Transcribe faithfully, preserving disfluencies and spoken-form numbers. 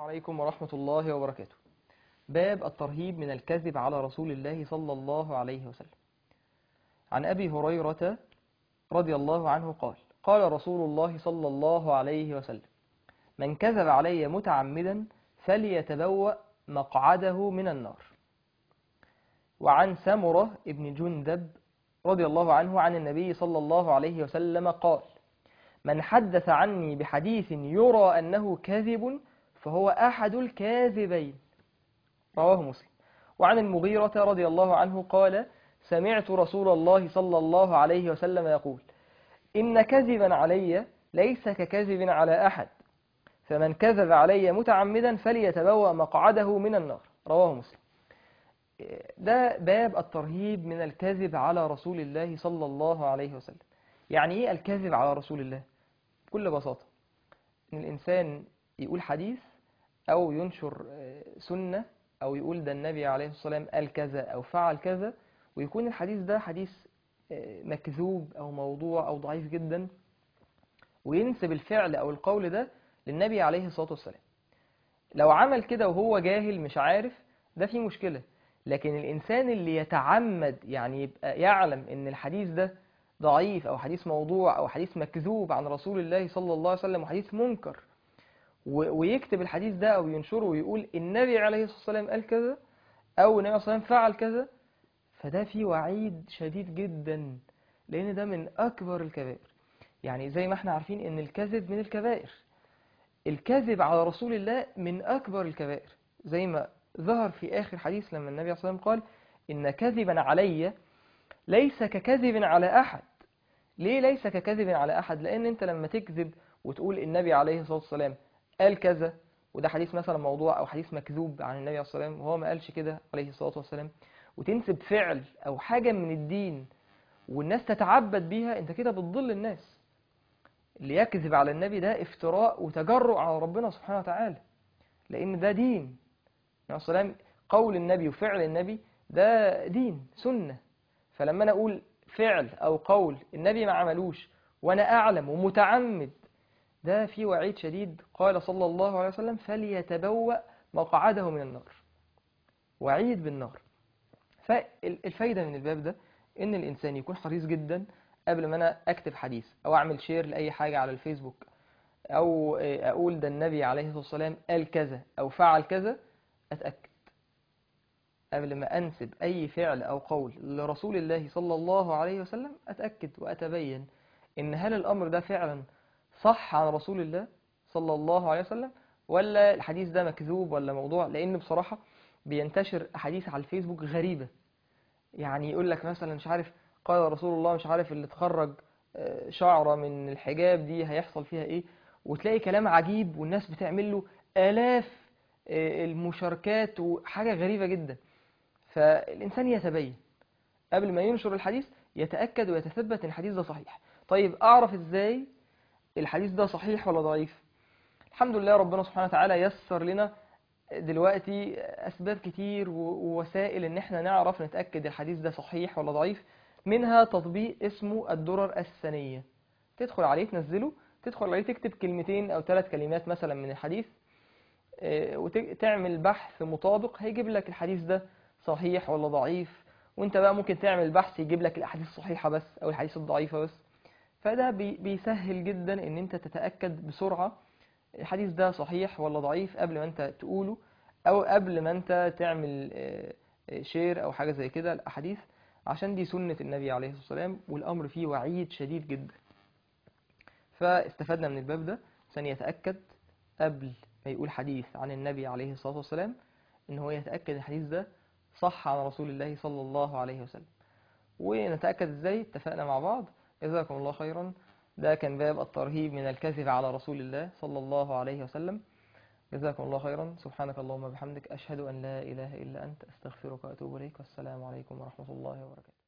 عليكم ورحمة الله وبركاته. باب الترهيب من الكذب على رسول الله صلى الله عليه وسلم. عن أبي هريرة رضي الله عنه قال: قال رسول الله صلى الله عليه وسلم: من كذب علي متعمدا فليتبوأ مقعده من النار. وعن سمرة ابن جندب رضي الله عنه عن النبي صلى الله عليه وسلم قال: من حدث عني بحديث يرى أنه كاذب فهو أحد الكاذبين. رواه مسلم. وعن المغيرة رضي الله عنه قال: سمعت رسول الله صلى الله عليه وسلم يقول: إن كذبا علي ليس ككذب على أحد، فمن كذب علي متعمدا فليتبوأ مقعده من النار. رواه مسلم. ده باب الترهيب من الكذب على رسول الله صلى الله عليه وسلم. يعني إيه الكذب على رسول الله؟ بكل بساطة إن الإنسان يقول حديث أو ينشر سنة أو يقول ده النبي عليه الصلاة والسلام قال كذا أو فعل كذا، ويكون الحديث ده حديث مكذوب أو موضوع أو ضعيف جدا، وينسب الفعل أو القول ده للنبي عليه الصلاة والسلام. لو عمل كده وهو جاهل مش عارف ده فيه مشكلة، لكن الإنسان اللي يتعمد يعني يبقى يعلم إن الحديث ده ضعيف أو حديث موضوع أو حديث مكذوب عن رسول الله صلى الله عليه وسلم وحديث منكر، ويكتب الحديث ده أو ينشره ويقول النبي عليه الصلاة والسلام قال كذا أو النبي عليه الصلاة والسلام فعل كذا، فده فيه وعيد شديد جدا، لأن ده من أكبر الكبائر. يعني زي ما احنا عارفين إن الكذب من الكبائر، الكذب على رسول الله من أكبر الكبائر، زي ما ظهر في آخر حديث لما النبي عليه الصلاة والسلام قال: إن كذبا علي ليس ككذب على أحد. ليه ليس ككذب على أحد؟ لأن أنت لما تكذب وتقول النبي عليه الصلاة والسلام قال كذا، وده حديث مثلا موضوع أو حديث مكذوب عن النبي عليه الصلاة والسلام وهو ما قالش كده عليه الصلاة والسلام، وتنسب فعل أو حاجة من الدين والناس تتعبد بيها، أنت كده بتضل الناس. اللي يكذب على النبي ده افتراء وتجرؤ على ربنا سبحانه وتعالى، لأن ده دين. النبي عليه الصلاة والسلام قول النبي وفعل النبي ده دين سنة، فلما أنا أقول فعل أو قول النبي ما عملوش وأنا أعلم ومتعمد، ده في وعيد شديد. قال صلى الله عليه وسلم: فليتبوأ مقعده من النار. وعيد بالنار. فالفايدة من الباب ده إن الإنسان يكون حريص جدا قبل ما أنا أكتب حديث أو أعمل شير لأي حاجة على الفيسبوك أو أقول ده النبي عليه الصلاة والسلام قال كذا أو فعل كذا، أتأكد قبل ما أنسب أي فعل أو قول لرسول الله صلى الله عليه وسلم، أتأكد وأتبين إن هل الأمر ده فعلا صح عن رسول الله صلى الله عليه وسلم ولا الحديث ده مكذوب ولا موضوع. لأن بصراحة بينتشر أحاديث على الفيسبوك غريبة، يعني يقول لك مثلا مش عارف قال رسول الله مش عارف اللي تخرج شعرة من الحجاب دي هيحصل فيها إيه، وتلاقي كلام عجيب والناس بتعمل له آلاف المشاركات وحاجة غريبة جدا. فالإنسان يتبين قبل ما ينشر الحديث، يتأكد ويتثبت إن الحديث ده صحيح. طيب أعرف إزاي الحديث ده صحيح ولا ضعيف؟ الحمد لله ربنا سبحانه وتعالى يسر لنا دلوقتي أسباب كتير ووسائل إن احنا نعرف نتأكد الحديث ده صحيح ولا ضعيف. منها تطبيق اسمه الدرر السنية، تدخل عليه تنزله، تدخل عليه تكتب كلمتين أو ثلاث كلمات مثلا من الحديث وتعمل بحث مطابق، هيجيب لك الحديث ده صحيح ولا ضعيف. وانت بقى ممكن تعمل بحث يجيب لك الأحاديث الصحيحة بس أو الحديث الضعيفة بس. فده بيسهل جدا ان انت تتأكد بسرعة الحديث ده صحيح ولا ضعيف قبل ما انت تقوله او قبل ما انت تعمل شير او حاجة زي كده الأحاديث، عشان دي سنة النبي عليه الصلاة والسلام والأمر فيه وعيد شديد جدا. فاستفدنا من الباب ده عشان يتأكد قبل ما يقول حديث عن النبي عليه الصلاة والسلام ان هو يتأكد الحديث ده صح عن رسول الله صلى الله عليه وسلم. ونتأكد ازاي؟ اتفقنا مع بعض. جزاكم الله خيرا. ده كان باب الترهيب من الكذب على رسول الله صلى الله عليه وسلم. جزاكم الله خيرا. سبحانك اللهم وبحمدك، أشهد أن لا إله إلا أنت، أستغفرك وأتوب إليك، والسلام عليكم ورحمة الله وبركاته.